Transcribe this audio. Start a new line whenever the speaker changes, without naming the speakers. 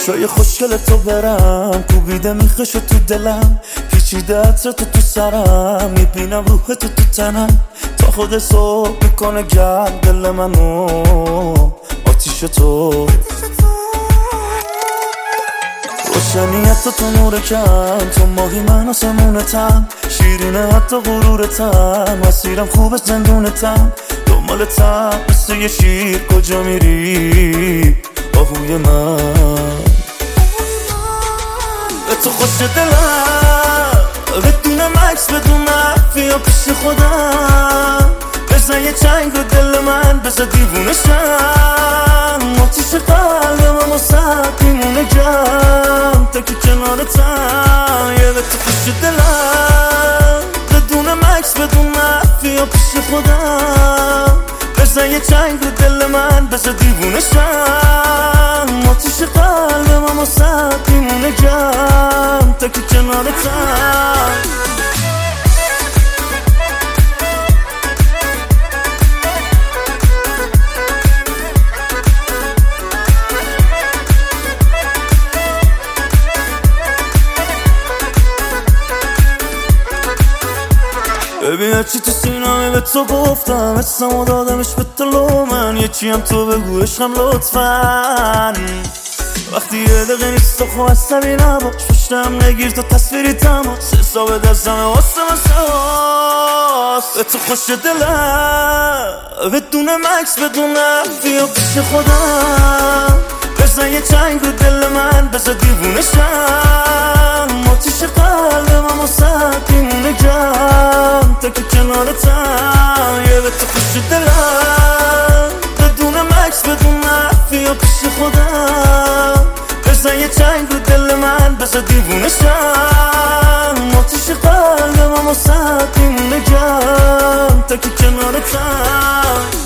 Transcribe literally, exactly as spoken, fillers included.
چشای خوشگل تو برم کوبیده میخشو تو دلم، پیچیده عطر تو تو سرم، میبینم روح تو تو تنم، تا خود صبح میکنه گرم دل منو آتیش تو. روشنیت تو تو نور کم، تو ماهی من آسمونتم، شیرینه حتی غرورتم، مسیرم خوبه زندونتم، دنبالتم مثل یه شیر کجا میری آهوی من. به تو خوش دلم بدونم عکس بدونم بیا پیش خودم، بزن یه چنگ رو دل من بزن دیوونشم، آتیش قلبم واسه میمونه گرم تا که کنارتم. یه به تو خوش دلم بدونم عکس بدونم بیا پیش خودم، بزن یه چنگ رو دل من بزن دیوونشم، آتیش قلبم واسه میمونه گرم تا که کنارتم. ببین هرچی تو سینمه به تو گفتم، اسمو دادمش به طلو من، یکی هم تو بگو عشقم لطفاً. وقتی یه دقیقه نیست تو خواه عصبی نباش، پشتم نگیر تو تصویری تماس، حساب دستمه واسه مساس. به تو خوش دلم بدونم عکس بدونم بیا پیش خودم، بزن یه چنگ رو دل من بزن دیوونشم، آتیش قلبم واسه میمونه گرم تا که کنارتم. یه به تو خوش دلم بدونم عکس بدونم بیا پیش خودم، بزن یه چنگ رو دل من بزن دیوونشم، آتیش قلبم واسه میمونه گرم تا که کنارتم.